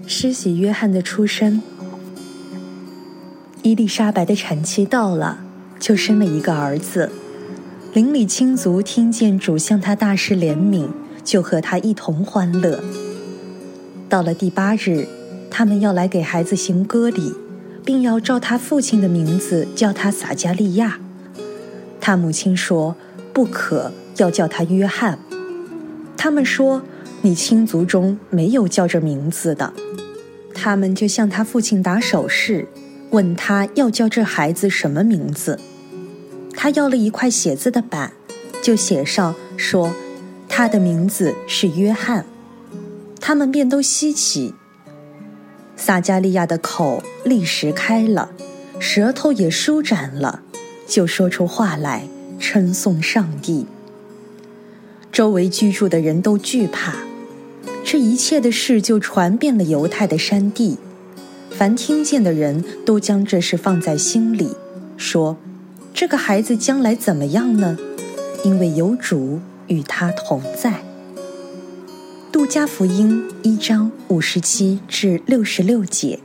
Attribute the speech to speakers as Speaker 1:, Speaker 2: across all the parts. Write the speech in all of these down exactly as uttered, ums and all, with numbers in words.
Speaker 1: 施洗约翰的出生。伊丽莎白的产期到了，就生了一个儿子。邻里亲族听见主向他大施怜悯，就和他一同欢乐。到了第八日，他们要来给孩子行割礼，并要照他父亲的名字叫他撒加利亚。他母亲说不可，要叫他约翰。他们说你亲族中没有叫这名字的。他们就向他父亲打手势，问他要叫这孩子什么名字。他要了一块写字的板，就写上说他的名字是约翰。他们便都稀奇。撒加利亚的口立时开了，舌头也舒展了，就说出话来，称颂上帝。周围居住的人都惧怕。这一切的事就传遍了犹太的山地，凡听见的人都将这事放在心里，说这个孩子将来怎么样呢？因为有主与他同在。路加福音一章五十七至六十六节。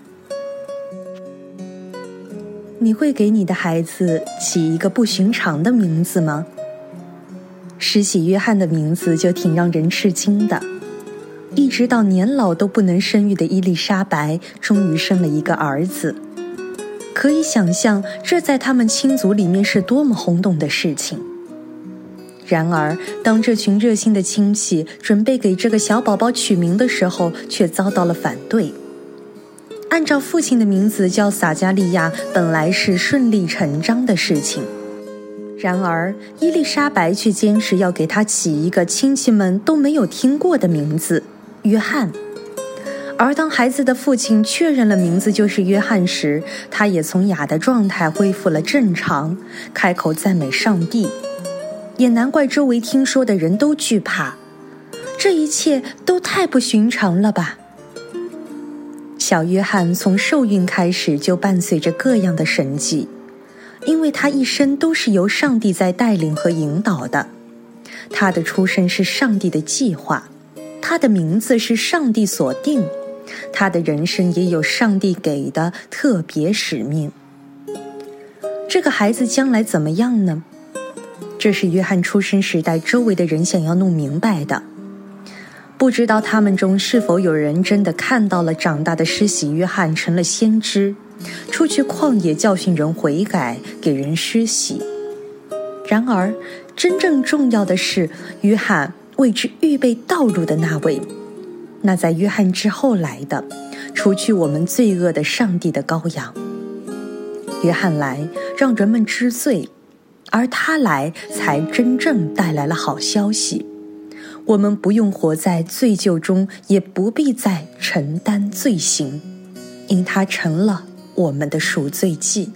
Speaker 1: 你会给你的孩子起一个不寻常的名字吗？施洗约翰的名字就挺让人吃惊的。一直到年老都不能生育的伊丽莎白终于生了一个儿子。可以想象这在他们亲族里面是多么轰动的事情。然而当这群热心的亲戚准备给这个小宝宝取名的时候，却遭到了反对。按照父亲的名字叫撒加利亚本来是顺理成章的事情，然而伊丽莎白却坚持要给他起一个亲戚们都没有听过的名字，约翰。而当孩子的父亲确认了名字就是约翰时，他也从哑的状态恢复了正常，开口赞美上帝。也难怪周围听说的人都惧怕，这一切都太不寻常了吧。小约翰从受孕开始就伴随着各样的神迹，因为他一生都是由上帝在带领和引导的。他的出生是上帝的计划，他的名字是上帝所定，他的人生也有上帝给的特别使命。这个孩子将来怎么样呢？这是约翰出生时代周围的人想要弄明白的。不知道他们中是否有人真的看到了长大的施洗约翰成了先知，出去旷野教训人悔改，给人施洗。然而真正重要的是约翰为之预备道路的那位，那在约翰之后来的，除去我们罪恶的上帝的羔羊。约翰来让人们知罪，而他来才真正带来了好消息。我们不用活在罪疚中，也不必再承担罪行，因他成了我们的赎罪祭。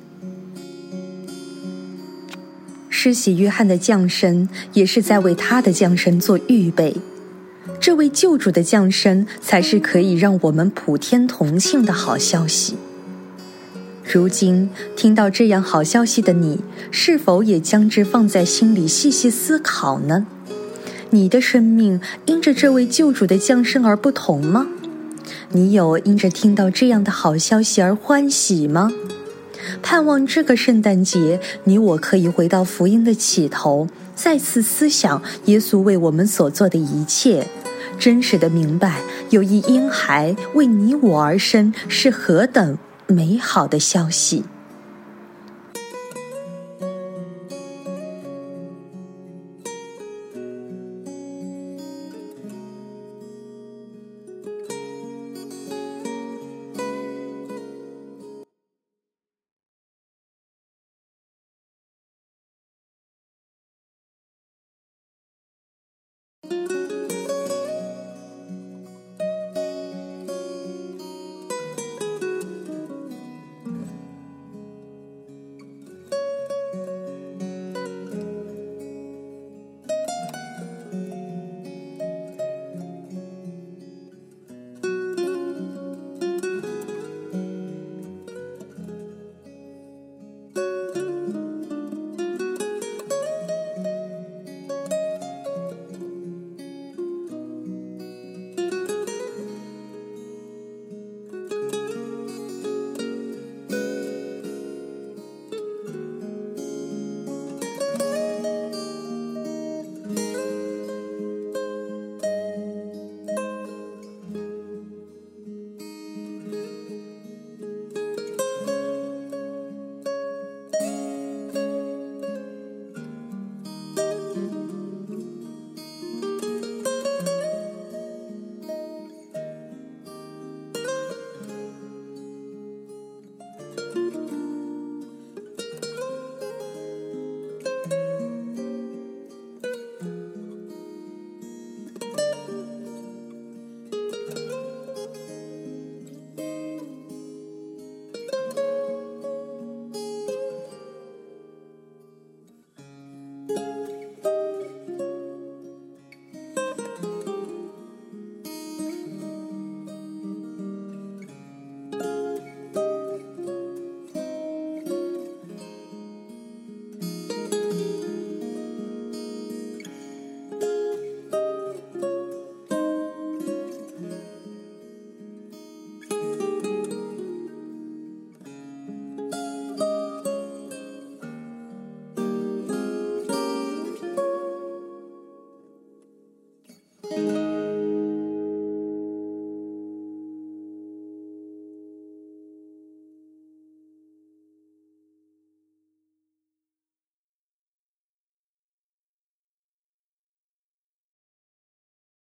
Speaker 1: 施洗约翰的降生也是在为他的降生做预备。这位救主的降生才是可以让我们普天同庆的好消息。如今听到这样好消息的你，是否也将之放在心里细细思考呢？你的生命因着这位救主的降生而不同吗？你有因着听到这样的好消息而欢喜吗？盼望这个圣诞节，你我可以回到福音的起头，再次思想耶稣为我们所做的一切，真实的明白有一婴孩为你我而生是何等美好的消息。